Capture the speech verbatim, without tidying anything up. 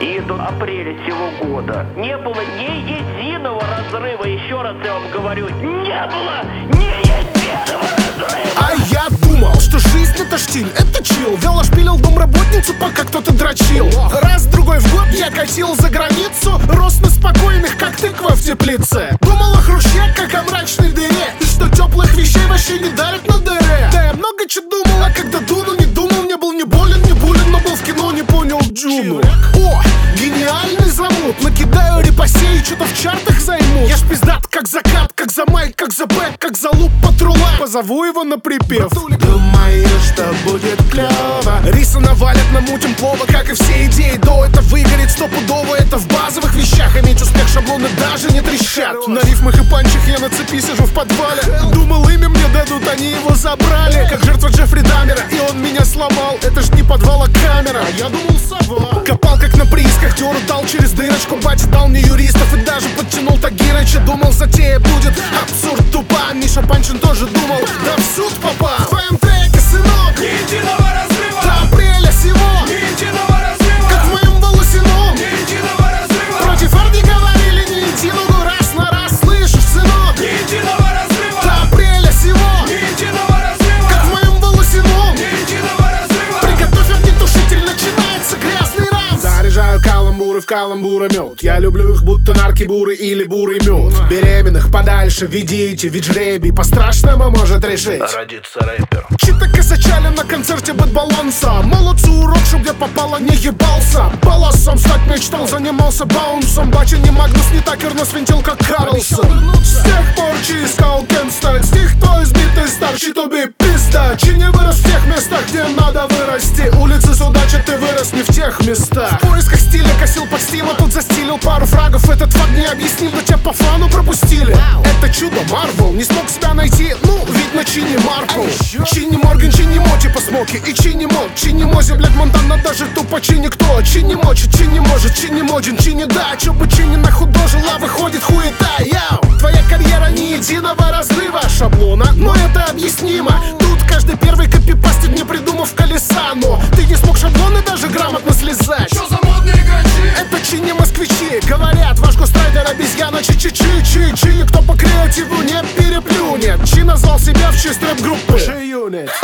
и до апреля сего года не было ни единого разрыва. Еще раз я вам говорю, не было ни единого разрыва. А я думал, что жизнь это штиль, это чил. Вел шпилил домработницу, пока кто-то дрочил. Раз-другой в год я катил за границу, рос на спокойных, как тыква в теплице. Думал о хруще, как о мрачной дыре, и что теплых вещей вообще не дарят на дыре. Да я много чего думал, а когда дуну не думал, не был не болен, не булен, но был в кино, не понял Джуну. О, гениальный замут, накидаю репосей, что-то в чартах займу. Я ж пиздат, как закат, как за майк, как за бэк, как за луп патрула. Позову его на припев. Думаю, что будет клёво. Риса навалят, намутим плова, как и все идеи до. Это выгорит стопудово, это в базовых вещах. Иметь успех, шаблоны даже не трещат. На рифмах и панчах я на цепи сижу в подвале. Думал, имя мне дадут, они его забрали. Как жертва Джеффри Даммера, и он меня сломал. Это ж не подвал, а камера. Я думал, сова. Копал как на приисках, дёру дал через дырочку. Батя дал мне юристов и даже подтянул Тагирыча. Думал, затея будет абсурд тупа. Миша Панчин тоже думал, да в суд попал. В твоем треке, сынок, ни единого разрыва. до апреля сего, Ни единого разрыва. как в моем волосяном. Ни единого разрыва. Против Арди говорили не единого, раз на раз. Слышишь, сынок, Ни единого разрыва. до апреля сего, Ни единого разрыва. как в моем волосяном. Ни единого разрыва. Приготовь огнетушитель, начинается грязный раунд. Заряжаю каламбуры в каламбуромет. Я люблю их будто наркибуры или бурый мед. Беременных подальше ведите, ведь жребий по-страшному может решить. Родится рэпер. Чита косачали на концерте Бэтбаланса. Молодцу урок, чтоб я попала, не ебался. Баласом стать мечтал, занимался баунсом. Бача не Магнус, не Такер, но свинтил как Карлсон. С тех пор чи искал кем стать. С тех, кто избитый старчий, тобі пизда. Чи не вырос в тех местах, где надо вырасти. Улицы судачат, ты вырос не в тех местах. В поисках стиля косил под стим, а тут застилил пару фрагов. Этот факт не объяснил, да тебя по фану пропустили. Это чудо Марвел, не смог себя найти, ну, ведь на Чини Марпл. Чини Морган, Чини Мо, типа Смоки и Чини Мо. Чини Мози, блядь, Монтана даже тупо Чини кто. Чини мочит, Чини может, Чини Моджин, Чини да. Чё бы Чини нахудожила, выходит хуета, яу. Твоя карьера ни единого разрыва шаблона, но это объяснимо. Тут каждый первый копипастит, не придумав колеса. Но ты не смог шаблоны даже грамотно слезать. Что за модные грачи? Это Чини москвичи, говорят, ваш гострайдер обезьяна. Чи-чи-чи-чи-чи, кто по креативу не переплюнет. Чи назвал себя в честь рэп-группы G-Unit.